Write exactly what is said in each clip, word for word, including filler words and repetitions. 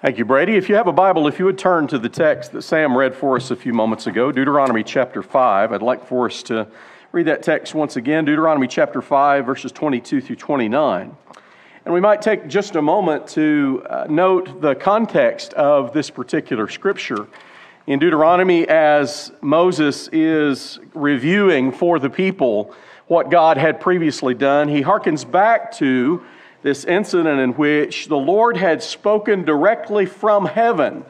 Thank you, Brady. If you have a Bible, if you would turn to the text that Sam read for us a few moments ago, Deuteronomy chapter five. I'd like for us to read that text once again, Deuteronomy chapter five, verses twenty-two through twenty-nine. And we might take just a moment to uh, note the context of this particular scripture. In Deuteronomy, as Moses is reviewing for the people what God had previously done, he hearkens back to this incident in which the Lord had spoken directly from heaven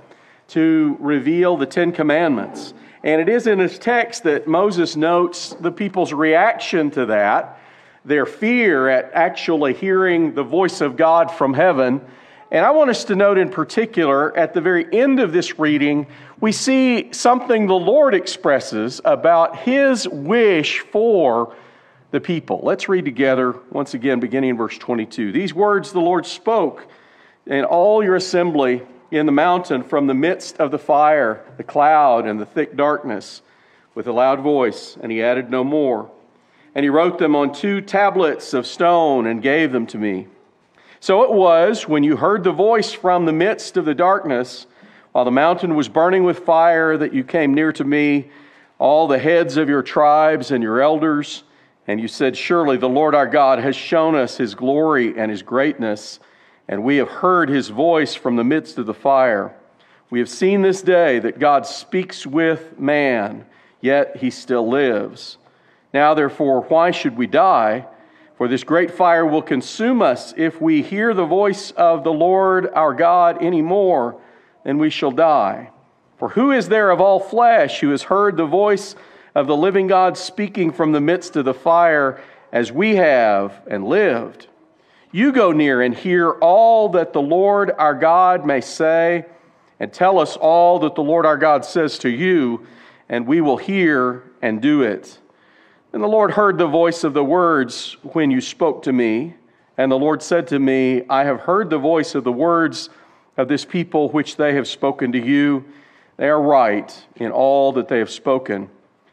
to reveal the Ten Commandments. And it is in this text that Moses notes the people's reaction to that, their fear at actually hearing the voice of God from heaven. And I want us to note in particular, at the very end of this reading, we see something the Lord expresses about His wish for the people. Let's read together once again, beginning in verse twenty-two. These words the Lord spoke in all your assembly in the mountain from the midst of the fire, the cloud, and the thick darkness with a loud voice, and He added no more. And He wrote them on two tablets of stone and gave them to me. So it was when you heard the voice from the midst of the darkness, while the mountain was burning with fire, that you came near to me, all the heads of your tribes and your elders. And you said, surely the Lord our God has shown us His glory and His greatness, and we have heard His voice from the midst of the fire. We have seen this day that God speaks with man, yet He still lives. Now therefore, why should we die? For this great fire will consume us. If we hear the voice of the Lord our God any more, then we shall die. For who is there of all flesh who has heard the voice of the living God speaking from the midst of the fire as we have and lived? You go near and hear all that the Lord our God may say, and tell us all that the Lord our God says to you, and we will hear and do it. And the Lord heard the voice of the words when you spoke to me, and the Lord said to me, I have heard the voice of the words of this people which they have spoken to you. They are right in all that they have spoken.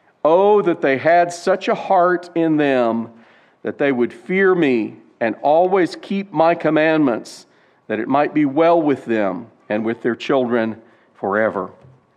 Oh, that they had such a heart in them that they would fear me and always keep my commandments, that it might be well with them and with their children forever.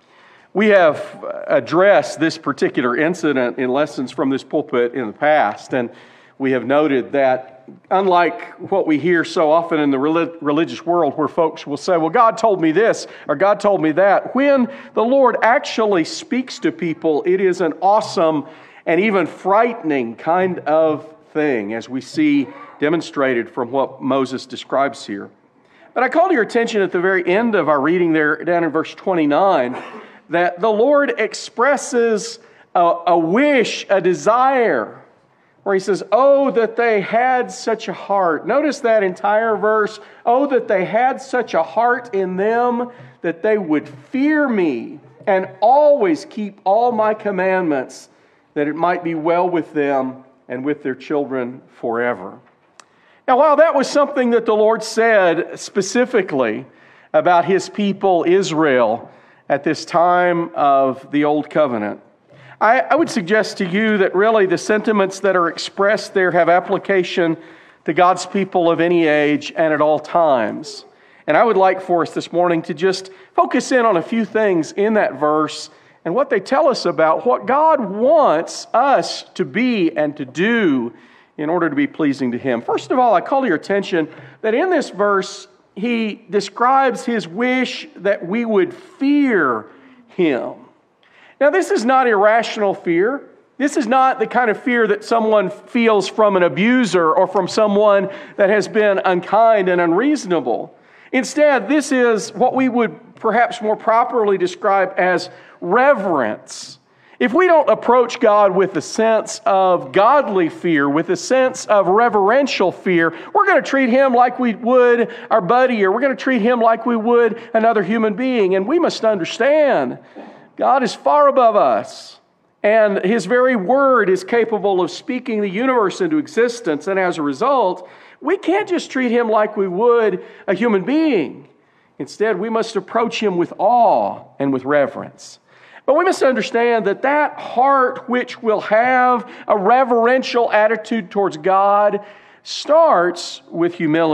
We have addressed this particular incident in lessons from this pulpit in the past, and we have noted that unlike what we hear so often in the religious world where folks will say, well, God told me this or God told me that, when the Lord actually speaks to people, it is an awesome and even frightening kind of thing, as we see demonstrated from what Moses describes here. But I call to your attention at the very end of our reading there, down in verse twenty-nine, that the Lord expresses a, a wish, a desire, where He says, oh, that they had such a heart. Notice that entire verse. Oh, that they had such a heart in them that they would fear me and always keep all my commandments, that it might be well with them and with their children forever. Now, while that was something that the Lord said specifically about His people Israel at this time of the Old Covenant, I, I would suggest to you that really the sentiments that are expressed there have application to God's people of any age and at all times. And I would like for us this morning to just focus in on a few things in that verse and what they tell us about what God wants us to be and to do in order to be pleasing to Him. First of all, I call your attention that in this verse, He describes His wish that we would fear Him. Now, this is not irrational fear. This is not the kind of fear that someone feels from an abuser or from someone that has been unkind and unreasonable. Instead, this is what we would perhaps more properly describe as reverence. If we don't approach God with a sense of godly fear, with a sense of reverential fear, we're going to treat Him like we would our buddy, or we're going to treat Him like we would another human being. And we must understand God is far above us, and His very word is capable of speaking the universe into existence, and as a result, we can't just treat Him like we would a human being. Instead, we must approach Him with awe and with reverence. But we must understand that that heart which will have a reverential attitude towards God starts with humility.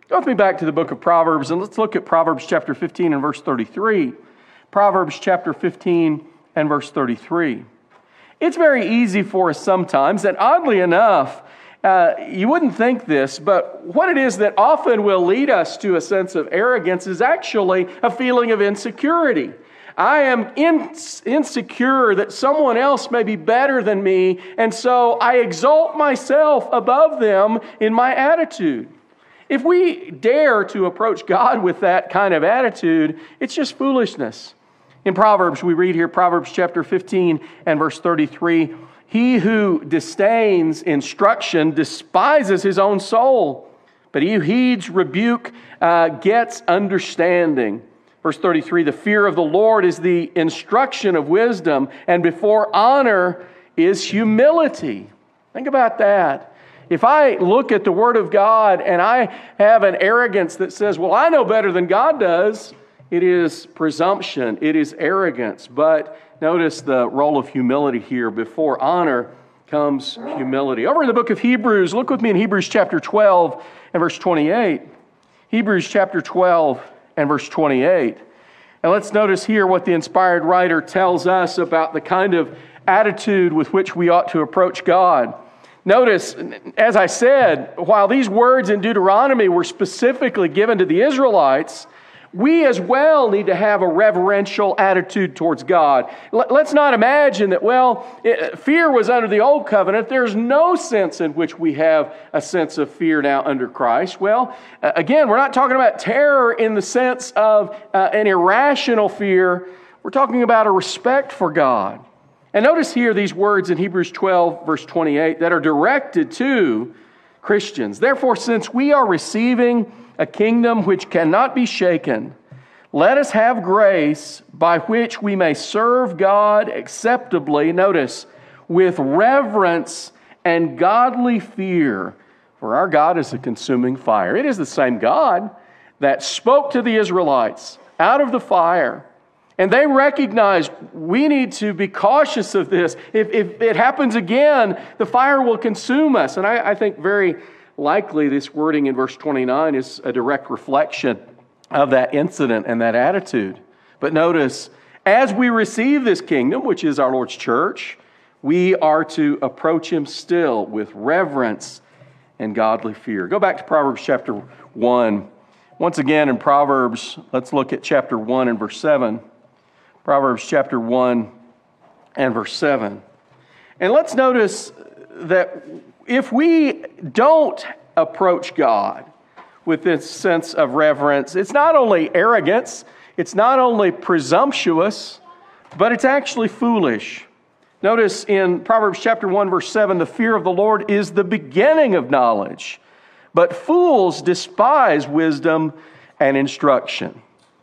Go with me back to the book of Proverbs, and let's look at Proverbs chapter fifteen and verse thirty-three. Proverbs chapter fifteen and verse thirty-three. It's very easy for us sometimes, and oddly enough, uh, you wouldn't think this, but what it is that often will lead us to a sense of arrogance is actually a feeling of insecurity. I am in, insecure that someone else may be better than me, and so I exalt myself above them in my attitude. If we dare to approach God with that kind of attitude, it's just foolishness. In Proverbs, we read here, Proverbs chapter fifteen and verse thirty-three, "He who disdains instruction despises his own soul, but he who heeds rebuke uh, gets understanding." Verse thirty-three, "The fear of the Lord is the instruction of wisdom, and before honor is humility." Think about that. If I look at the Word of God and I have an arrogance that says, well, I know better than God does, it is presumption, it is arrogance. But notice the role of humility here. Before honor comes humility. Over in the book of Hebrews, look with me in Hebrews chapter twelve and verse twenty-eight. Hebrews chapter twelve and verse twenty-eight. And let's notice here what the inspired writer tells us about the kind of attitude with which we ought to approach God. Notice, as I said, while these words in Deuteronomy were specifically given to the Israelites, we as well need to have a reverential attitude towards God. Let's not imagine that, well, fear was under the old covenant. There's no sense in which we have a sense of fear now under Christ. Well, again, we're not talking about terror in the sense of uh, an irrational fear. We're talking about a respect for God. And notice here these words in Hebrews twelve, verse twenty-eight, that are directed to Christians. "Therefore, since we are receiving a kingdom which cannot be shaken, let us have grace by which we may serve God acceptably," notice, "with reverence and godly fear, for our God is a consuming fire." It is the same God that spoke to the Israelites out of the fire. And they recognize we need to be cautious of this. If, if it happens again, the fire will consume us. And I, I think very likely this wording in verse twenty-nine is a direct reflection of that incident and that attitude. But notice, as we receive this kingdom, which is our Lord's church, we are to approach Him still with reverence and godly fear. Go back to Proverbs chapter one. Once again in Proverbs, let's look at chapter one and verse seven. Proverbs chapter one and verse seven. And let's notice that if we don't approach God with this sense of reverence, it's not only arrogance, it's not only presumptuous, but it's actually foolish. Notice in Proverbs chapter one, verse seven, "The fear of the Lord is the beginning of knowledge, but fools despise wisdom and instruction."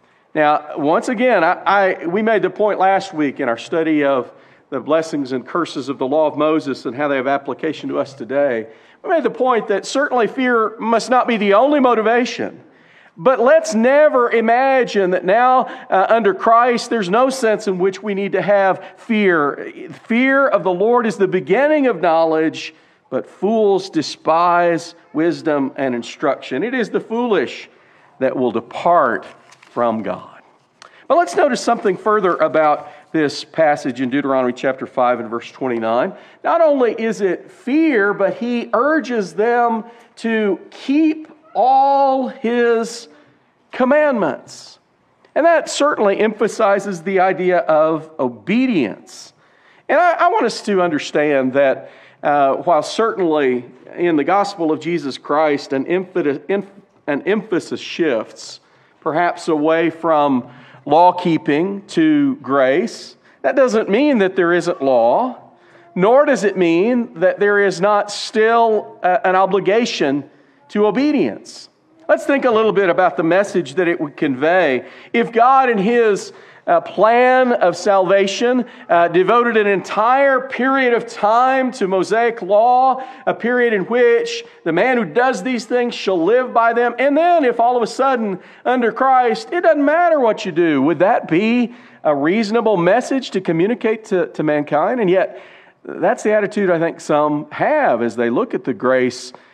Now, once again, I, I we made the point last week in our study of the blessings and curses of the law of Moses and how they have application to us today. We made the point that certainly fear must not be the only motivation. But let's never imagine that now uh, under Christ there's no sense in which we need to have fear. Fear of the Lord is the beginning of knowledge, but fools despise wisdom and instruction. It is the foolish that will depart from God. But let's notice something further about this passage in Deuteronomy chapter five and verse twenty-nine. Not only is it fear, but he urges them to keep all his commandments. And that certainly emphasizes the idea of obedience. And I, I want us to understand that uh, while certainly in the gospel of Jesus Christ an, emphasis, an emphasis shifts perhaps away from law-keeping to grace, that doesn't mean that there isn't law, nor does it mean that there is not still a, an obligation to obedience. Let's think a little bit about the message that it would convey. If God in His uh, plan of salvation uh, devoted an entire period of time to Mosaic law, a period in which the man who does these things shall live by them, and then if all of a sudden under Christ, it doesn't matter what you do, would that be a reasonable message to communicate to, to mankind? And yet, that's the attitude I think some have as they look at the grace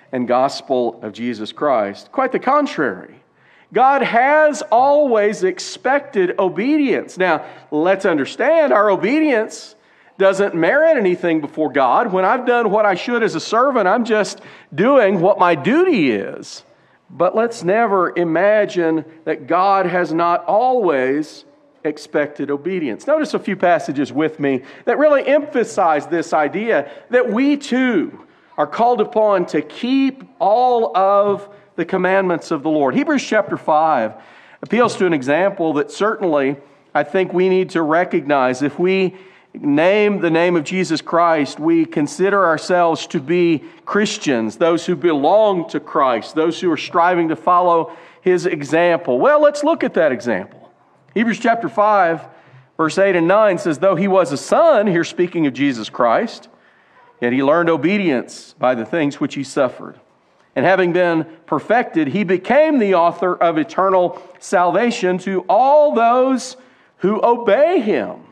and gospel of Jesus Christ. Quite the contrary. God has always expected obedience. Now, let's understand our obedience doesn't merit anything before God. When I've done what I should as a servant, I'm just doing what my duty is. But let's never imagine that God has not always expected obedience. Notice a few passages with me that really emphasize this idea that we too are called upon to keep all of the commandments of the Lord. Hebrews chapter five appeals to an example that certainly I think we need to recognize. If we name the name of Jesus Christ, we consider ourselves to be Christians, those who belong to Christ, those who are striving to follow His example. Well, let's look at that example. Hebrews chapter five, verse eight and nine says, though He was a son, here speaking of Jesus Christ, yet He learned obedience by the things which He suffered. And having been perfected, He became the author of eternal salvation to all those who obey Him.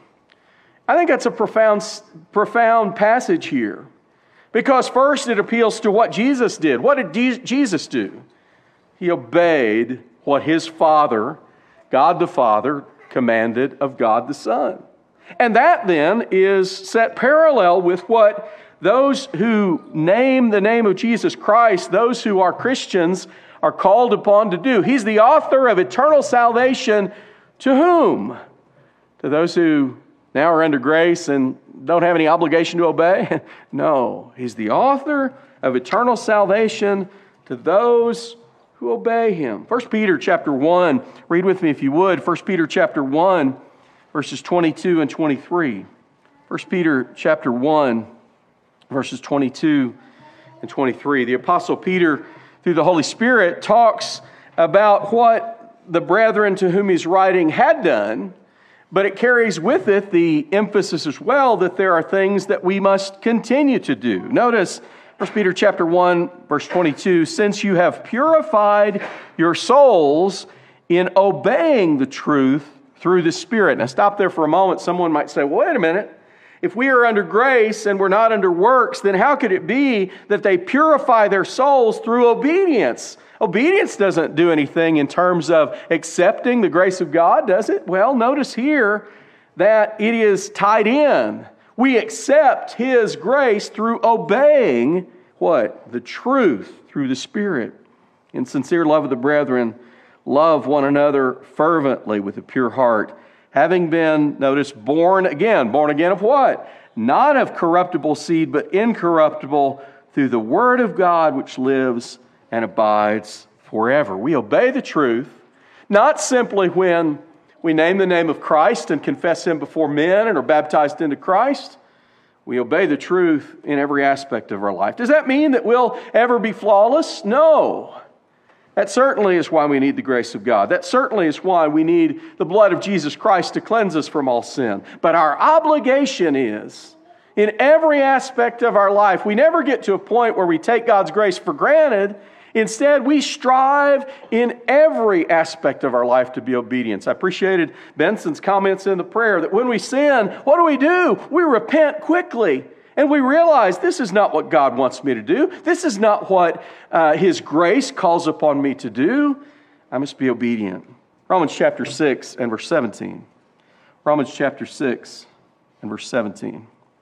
I think that's a profound, profound passage here. Because first it appeals to what Jesus did. What did Jesus do? He obeyed what His Father, God the Father, commanded of God the Son. And that then is set parallel with what those who name the name of Jesus Christ, those who are Christians, are called upon to do. He's the author of eternal salvation to whom? To those who now are under grace and don't have any obligation to obey? No, He's the author of eternal salvation to those who obey Him. First Peter chapter one, read with me if you would. First Peter chapter one, verses twenty-two and twenty-three. First Peter chapter one, verses twenty-two and twenty-three. The Apostle Peter, through the Holy Spirit, talks about what the brethren to whom he's writing had done, but it carries with it the emphasis as well that there are things that we must continue to do. Notice First Peter chapter one, verse twenty-two, since you have purified your souls in obeying the truth through the Spirit. Now stop there for a moment. Someone might say, well, wait a minute. If we are under grace and we're not under works, then how could it be that they purify their souls through obedience? Obedience doesn't do anything in terms of accepting the grace of God, does it? Well, notice here that it is tied in. We accept His grace through obeying what? The truth through the Spirit. In sincere love of the brethren, love one another fervently with a pure heart, having been, notice, born again. Born again of what? Not of corruptible seed, but incorruptible, through the Word of God which lives and abides forever. We obey the truth, not simply when we name the name of Christ and confess Him before men and are baptized into Christ. We obey the truth in every aspect of our life. Does that mean that we'll ever be flawless? No. That certainly is why we need the grace of God. That certainly is why we need the blood of Jesus Christ to cleanse us from all sin. But our obligation is, in every aspect of our life, we never get to a point where we take God's grace for granted. Instead, we strive in every aspect of our life to be obedient. I appreciated Benson's comments in the prayer that when we sin, what do we do? We repent quickly. And we realize this is not what God wants me to do. This is not what uh, His grace calls upon me to do. I must be obedient. Romans chapter six and verse seventeen. Romans chapter six and verse seventeen.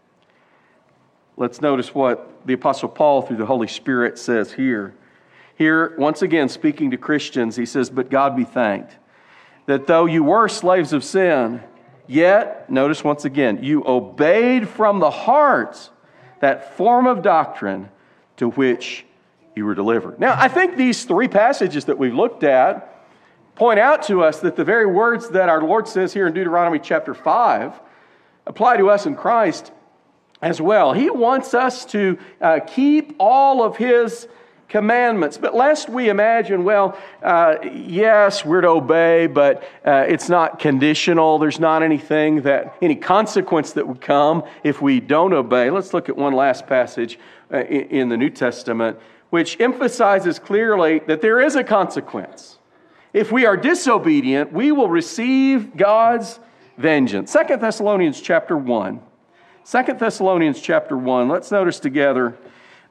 Let's notice what the Apostle Paul, through the Holy Spirit, says here. Here, once again, speaking to Christians, he says, but God be thanked, that though you were slaves of sin, yet, notice once again, you obeyed from the heart that form of doctrine to which you were delivered. Now, I think these three passages that we've looked at point out to us that the very words that our Lord says here in Deuteronomy chapter five apply to us in Christ as well. He wants us to uh, keep all of His commandments. But lest we imagine, well, uh, yes, we're to obey, but uh, it's not conditional. There's not anything that, any consequence that would come if we don't obey. Let's look at one last passage uh, in, in the New Testament, which emphasizes clearly that there is a consequence. If we are disobedient, we will receive God's vengeance. Second Thessalonians chapter one. Second Thessalonians chapter one. Let's notice together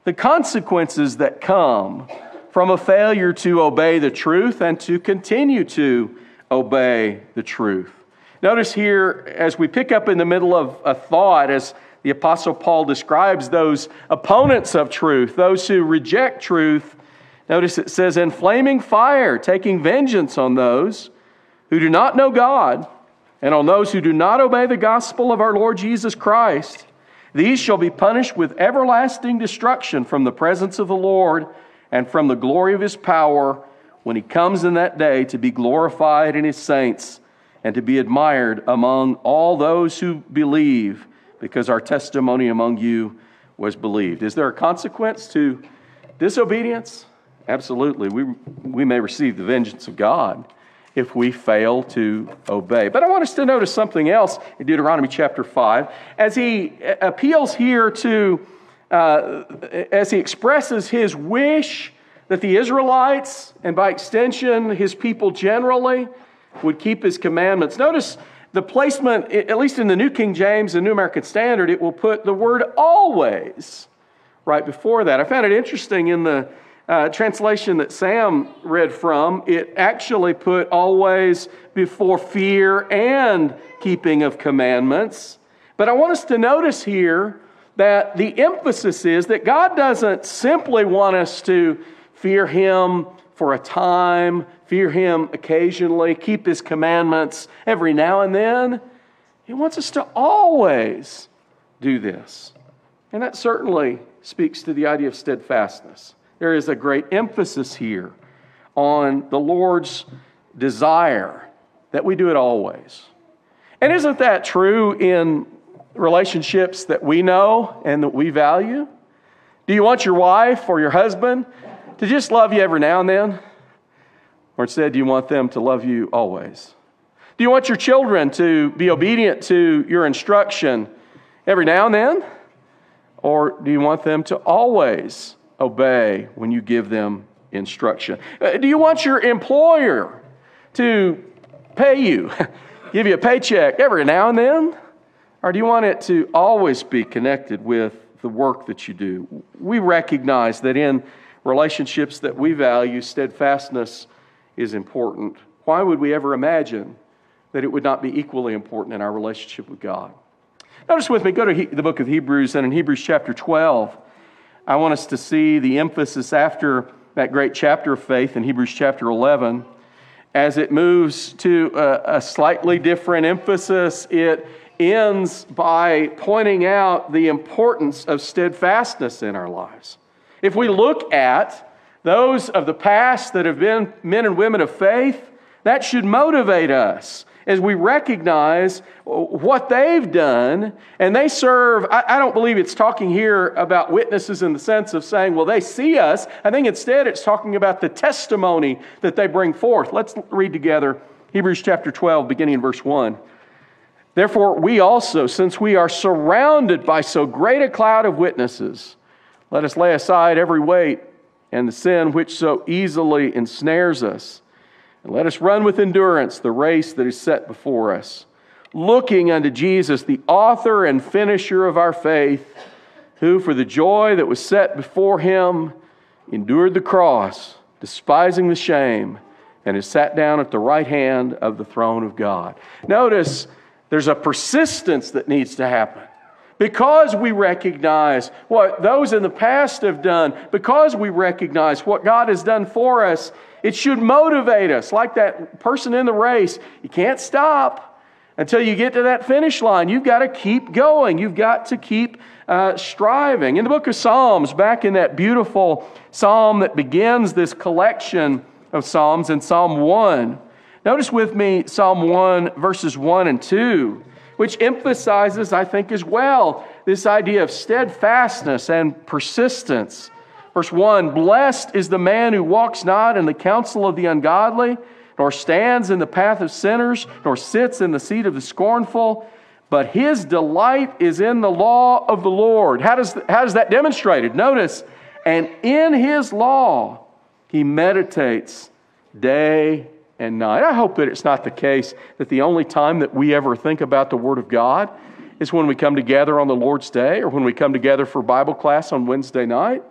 the consequences that come from a failure to obey the truth and to continue to obey the truth. Notice here, as we pick up in the middle of a thought, as the Apostle Paul describes those opponents of truth, those who reject truth, notice it says, in flaming fire, taking vengeance on those who do not know God and on those who do not obey the gospel of our Lord Jesus Christ. These shall be punished with everlasting destruction from the presence of the Lord and from the glory of His power when He comes in that day to be glorified in His saints and to be admired among all those who believe, because our testimony among you was believed. Is there a consequence to disobedience? Absolutely. We, we may receive the vengeance of God if we fail to obey. But I want us to notice something else in Deuteronomy chapter five. As he appeals here to, uh, as he expresses his wish that the Israelites, and by extension his people generally, would keep His commandments. Notice the placement, at least in the New King James and New American Standard, it will put the word always right before that. I found it interesting in the uh, translation that Sam read from, it actually put always before fear and keeping of commandments. But I want us to notice here that the emphasis is that God doesn't simply want us to fear Him for a time, fear Him occasionally, keep His commandments every now and then. He wants us to always do this. And that certainly speaks to the idea of steadfastness. There is a great emphasis here on the Lord's desire that we do it always. And isn't that true in relationships that we know and that we value? Do you want your wife or your husband to just love you every now and then? Or instead, do you want them to love you always? Do you want your children to be obedient to your instruction every now and then? Or do you want them to always obey when you give them instruction? Do you want your employer to pay you, give you a paycheck every now and then? Or do you want it to always be connected with the work that you do? We recognize that in relationships that we value, steadfastness is important. Why would we ever imagine that it would not be equally important in our relationship with God? Notice with me, go to he, the book of Hebrews, and in Hebrews chapter twelve, I want us to see the emphasis after that great chapter of faith in Hebrews chapter eleven. As it moves to a, a slightly different emphasis, it ends by pointing out the importance of steadfastness in our lives. If we look at those of the past that have been men and women of faith, that should motivate us as we recognize what they've done, and they serve. I, I don't believe it's talking here about witnesses in the sense of saying, well, they see us. I think instead it's talking about the testimony that they bring forth. Let's read together Hebrews chapter twelve, beginning in verse one. Therefore, we also, since we are surrounded by so great a cloud of witnesses, let us lay aside every weight and the sin which so easily ensnares us. And let us run with endurance the race that is set before us, looking unto Jesus, the author and finisher of our faith, who for the joy that was set before Him endured the cross, despising the shame, and is sat down at the right hand of the throne of God. Notice there's a persistence that needs to happen. Because we recognize what those in the past have done, because we recognize what God has done for us, it should motivate us. Like that person in the race, you can't stop until you get to that finish line. You've got to keep going. You've got to keep uh, striving. In the book of Psalms, back in that beautiful psalm that begins this collection of psalms in Psalm one, notice with me Psalm one, verses one and two. Which emphasizes, I think as well, this idea of steadfastness and persistence. Verse one, blessed is the man who walks not in the counsel of the ungodly, nor stands in the path of sinners, nor sits in the seat of the scornful, but his delight is in the law of the Lord. How does, how is that demonstrated? Notice, and in His law he meditates day and night. I hope that it's not the case that the only time that we ever think about the Word of God is when we come together on the Lord's Day or when we come together for Bible class on Wednesday night.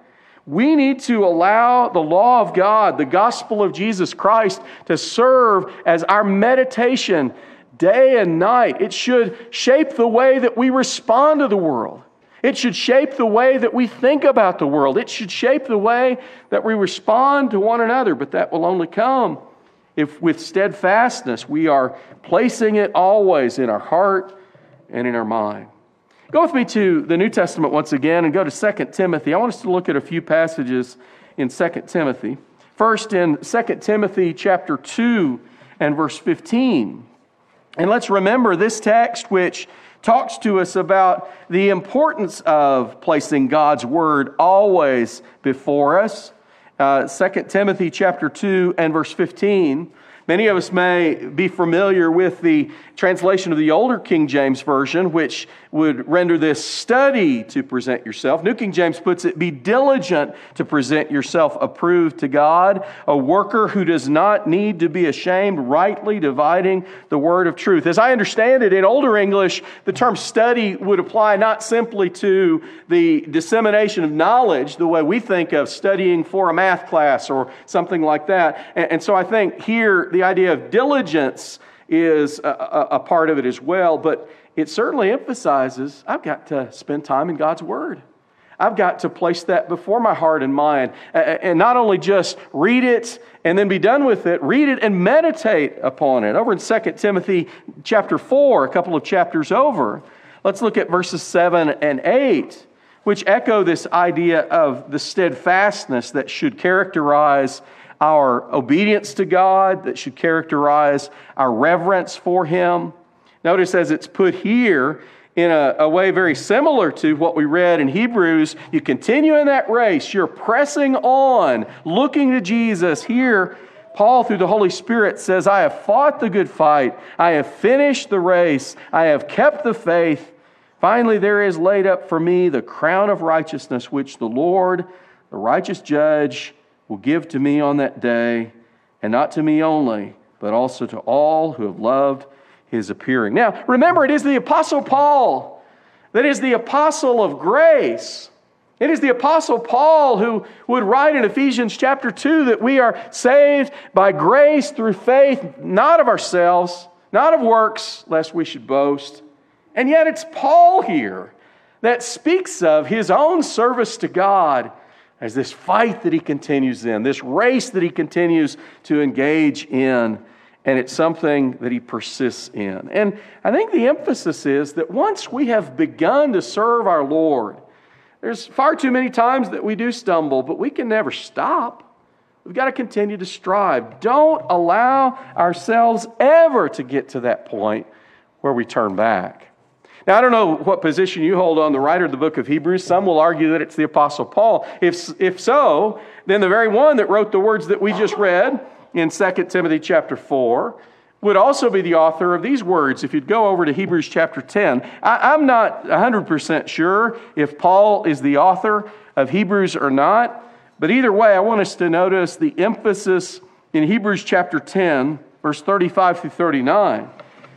We need to allow the law of God, the gospel of Jesus Christ, to serve as our meditation day and night. It should shape the way that we respond to the world. It should shape the way that we think about the world. It should shape the way that we respond to one another. But that will only come if with steadfastness we are placing it always in our heart and in our mind. Go with me to the New Testament once again and go to Second Timothy. I want us to look at a few passages in Second Timothy. First in Second Timothy chapter two and verse fifteen. And let's remember this text which talks to us about the importance of placing God's Word always before us. Uh, Second Timothy chapter two and verse fifteen. Many of us may be familiar with the translation of the older King James Version, which would render this study to present yourself. New King James puts it, be diligent to present yourself approved to God, a worker who does not need to be ashamed, rightly dividing the word of truth. As I understand it, in older English, the term study would apply not simply to the dissemination of knowledge, the way we think of studying for a math class or something like that. And, and so I think here the idea of diligence is a, a, a part of it as well, but it certainly emphasizes I've got to spend time in God's Word. I've got to place that before my heart and mind, and not only just read it and then be done with it, read it and meditate upon it. Over in Second Timothy chapter four, a couple of chapters over, let's look at verses seven and eight, which echo this idea of the steadfastness that should characterize our obedience to God, that should characterize our reverence for Him. Notice as it's put here in a, a way very similar to what we read in Hebrews, you continue in that race, you're pressing on, looking to Jesus. Here, Paul, through the Holy Spirit, says, I have fought the good fight, I have finished the race, I have kept the faith. Finally, there is laid up for me the crown of righteousness, which the Lord, the righteous judge, will give to me on that day, and not to me only, but also to all who have loved His appearing. Now, remember, it is the Apostle Paul that is the apostle of grace. It is the Apostle Paul who would write in Ephesians chapter two that we are saved by grace through faith, not of ourselves, not of works, lest we should boast. And yet it's Paul here that speaks of his own service to God as this fight that he continues in, this race that he continues to engage in, and it's something that he persists in. And I think the emphasis is that once we have begun to serve our Lord, there's far too many times that we do stumble, but we can never stop. We've got to continue to strive. Don't allow ourselves ever to get to that point where we turn back. Now, I don't know what position you hold on the writer of the book of Hebrews. Some will argue that it's the Apostle Paul. If, if so, then the very one that wrote the words that we just read in Second Timothy chapter four would also be the author of these words. If you'd go over to Hebrews chapter ten, I, I'm not one hundred percent sure if Paul is the author of Hebrews or not, but either way, I want us to notice the emphasis in Hebrews chapter ten, verse thirty-five through thirty-nine,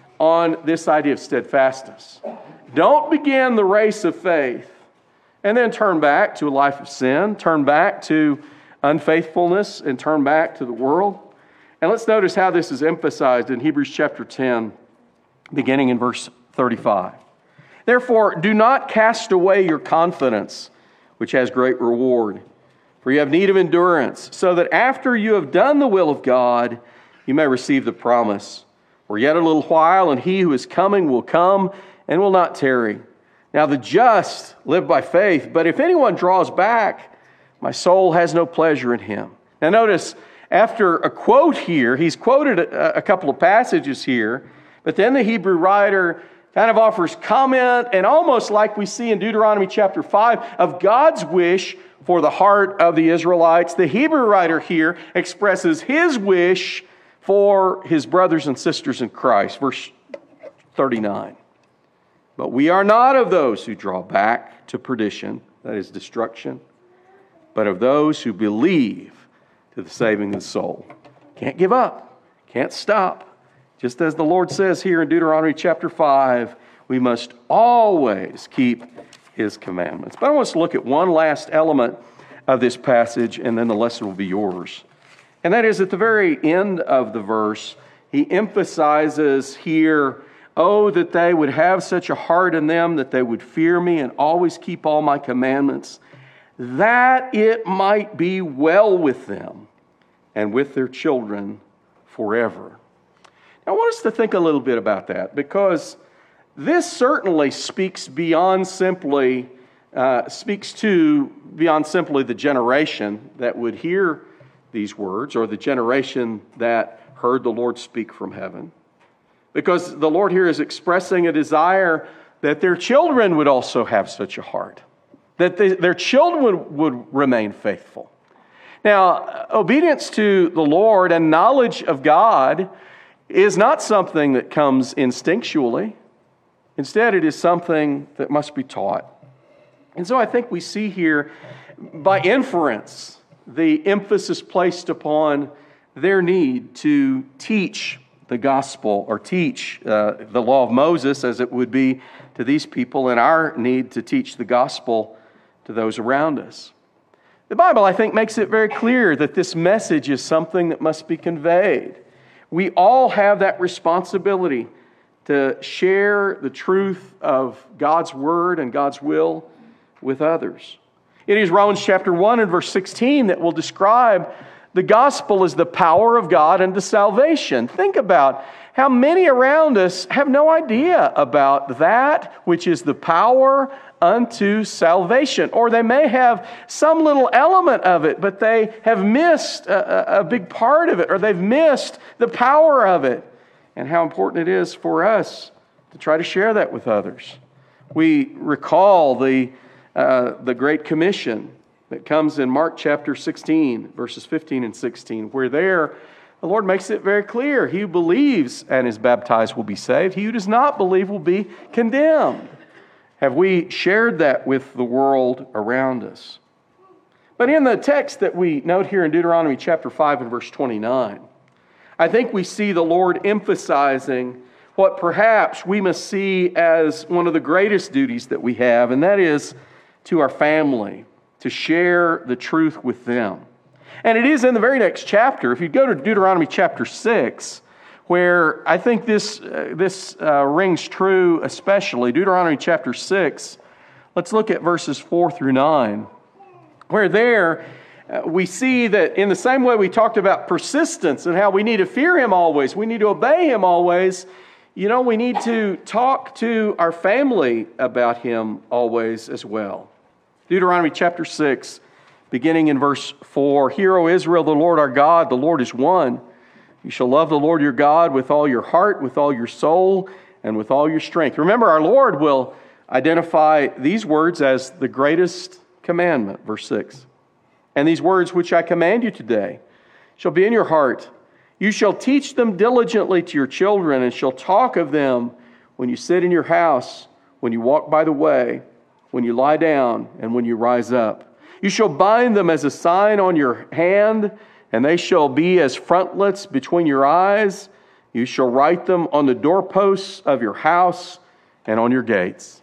on this idea of steadfastness. Don't begin the race of faith and then turn back to a life of sin, turn back to unfaithfulness, and turn back to the world. And let's notice how this is emphasized in Hebrews chapter ten, beginning in verse thirty-five. Therefore, do not cast away your confidence, which has great reward, for you have need of endurance, so that after you have done the will of God, you may receive the promise. For yet a little while, and he who is coming will come and will not tarry. Now the just live by faith, but if anyone draws back, my soul has no pleasure in him. Now notice, after a quote here, he's quoted a, a couple of passages here, but then the Hebrew writer kind of offers comment, and almost like we see in Deuteronomy chapter five, of God's wish for the heart of the Israelites. The Hebrew writer here expresses his wish for his brothers and sisters in Christ. Verse thirty-nine. But we are not of those who draw back to perdition, that is destruction, but of those who believe to the saving of the soul. Can't give up. Can't stop. Just as the Lord says here in Deuteronomy chapter five, we must always keep His commandments. But I want us to look at one last element of this passage, and then the lesson will be yours. And that is, at the very end of the verse, he emphasizes here, oh, that they would have such a heart in them that they would fear me and always keep all my commandments, that it might be well with them and with their children forever. Now, I want us to think a little bit about that, because this certainly speaks beyond simply, uh, speaks to beyond simply the generation that would hear these words, or the generation that heard the Lord speak from heaven. Because the Lord here is expressing a desire that their children would also have such a heart, that they, their children would remain faithful. Now, obedience to the Lord and knowledge of God is not something that comes instinctually. Instead, it is something that must be taught. And so I think we see here, by inference, the emphasis placed upon their need to teach the gospel, or teach uh, the law of Moses, as it would be to these people, and our need to teach the gospel to those around us. The Bible, I think, makes it very clear that this message is something that must be conveyed. We all have that responsibility to share the truth of God's word and God's will with others. It is Romans chapter one and verse sixteen that will describe the gospel as the power of God unto salvation. Think about how many around us have no idea about that which is the power unto salvation. Or they may have some little element of it, but they have missed a, a big part of it, or they've missed the power of it, and how important it is for us to try to share that with others. We recall the Uh, the Great Commission that comes in Mark chapter sixteen, verses fifteen and sixteen, where there the Lord makes it very clear, he who believes and is baptized will be saved. He who does not believe will be condemned. Have we shared that with the world around us? But in the text that we note here in Deuteronomy chapter five and verse twenty-nine, I think we see the Lord emphasizing what perhaps we must see as one of the greatest duties that we have, and that is to our family, to share the truth with them. And it is in the very next chapter, if you go to Deuteronomy chapter six, where I think this, uh, this uh, rings true especially. Deuteronomy chapter six, let's look at verses four through nine, where there uh, we see that in the same way we talked about persistence and how we need to fear Him always, we need to obey Him always, you know, we need to talk to our family about Him always as well. Deuteronomy chapter six, beginning in verse four, Hear, O Israel, the Lord our God, the Lord is one. You shall love the Lord your God with all your heart, with all your soul, and with all your strength. Remember, our Lord will identify these words as the greatest commandment, verse six. And these words which I command you today shall be in your heart. You shall teach them diligently to your children, and shall talk of them when you sit in your house, when you walk by the way, when you lie down, and when you rise up. You shall bind them as a sign on your hand, and they shall be as frontlets between your eyes. You shall write them on the doorposts of your house and on your gates.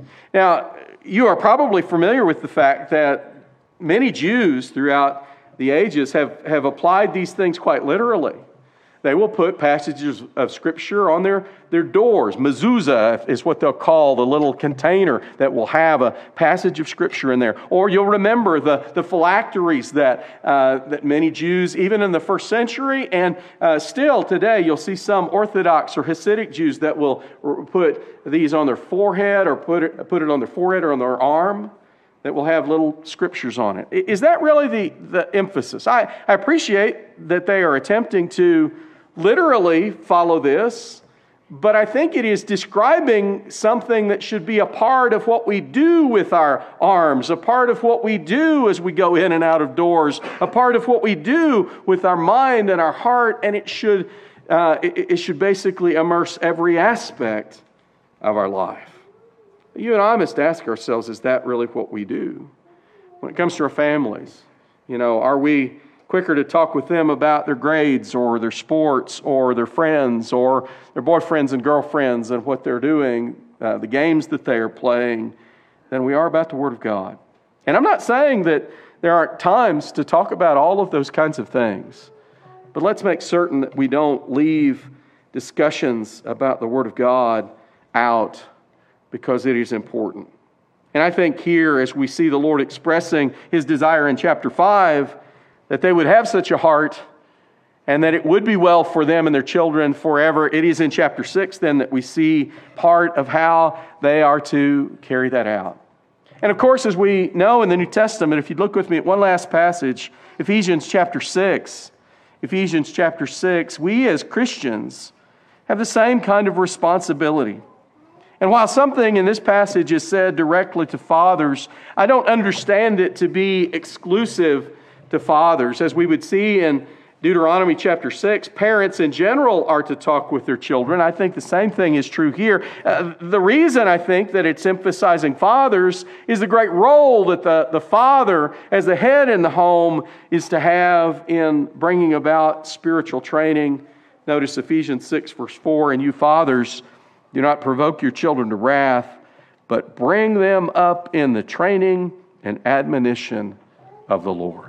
Now, you are probably familiar with the fact that many Jews throughout the ages have, have applied these things quite literally. They will put passages of Scripture on their, their doors. Mezuzah is what they'll call the little container that will have a passage of Scripture in there. Or you'll remember the, the phylacteries that, uh, that many Jews, even in the first century, and uh, still today, you'll see some Orthodox or Hasidic Jews that will put these on their forehead, or put it, put it on their forehead or on their arm, that will have little scriptures on it. Is that really the, the emphasis? I, I appreciate that they are attempting to literally follow this, but I think it is describing something that should be a part of what we do with our arms, a part of what we do as we go in and out of doors, a part of what we do with our mind and our heart, and it should, uh, it, it should basically immerse every aspect of our life. You and I must ask ourselves, is that really what we do? When it comes to our families, you know, are we quicker to talk with them about their grades or their sports or their friends or their boyfriends and girlfriends and what they're doing, uh, the games that they are playing, than we are about the Word of God? And I'm not saying that there aren't times to talk about all of those kinds of things. But let's make certain that we don't leave discussions about the Word of God out, because it is important. And I think here, as we see the Lord expressing His desire in chapter five, that they would have such a heart and that it would be well for them and their children forever. It is in chapter six then that we see part of how they are to carry that out. And of course, as we know in the New Testament, if you'd look with me at one last passage, Ephesians chapter six, Ephesians chapter six, we as Christians have the same kind of responsibility. And while something in this passage is said directly to fathers, I don't understand it to be exclusive to fathers. As we would see in Deuteronomy chapter six, parents in general are to talk with their children. I think the same thing is true here. Uh, the reason I think that it's emphasizing fathers is the great role that the, the father, as the head in the home, is to have in bringing about spiritual training. Notice Ephesians six, verse four, and you fathers, do not provoke your children to wrath, but bring them up in the training and admonition of the Lord.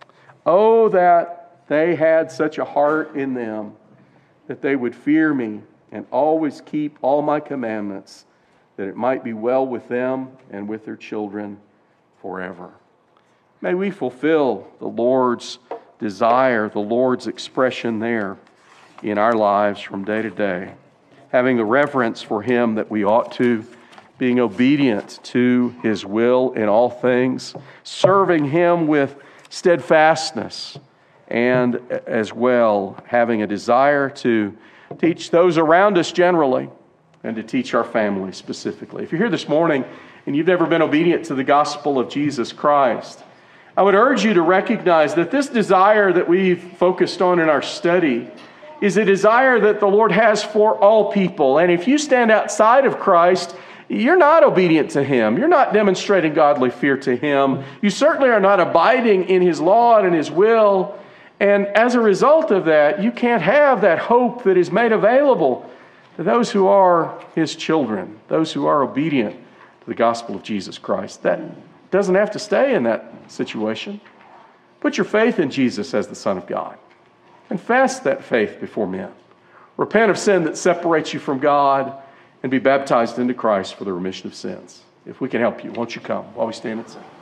Oh, that they had such a heart in them that they would fear me and always keep all my commandments, that it might be well with them and with their children forever. May we fulfill the Lord's desire, the Lord's expression there in our lives from day to day, having the reverence for Him that we ought to, being obedient to His will in all things, serving Him with steadfastness, and as well having a desire to teach those around us generally and to teach our family specifically. If you're here this morning and you've never been obedient to the gospel of Jesus Christ, I would urge you to recognize that this desire that we've focused on in our study is a desire that the Lord has for all people. And if you stand outside of Christ, you're not obedient to Him. You're not demonstrating godly fear to Him. You certainly are not abiding in His law and in His will. And as a result of that, you can't have that hope that is made available to those who are His children, those who are obedient to the gospel of Jesus Christ. That doesn't have to stay in that situation. Put your faith in Jesus as the Son of God. Confess that faith before men. Repent of sin that separates you from God and be baptized into Christ for the remission of sins. If we can help you, won't you come while we stand and sing?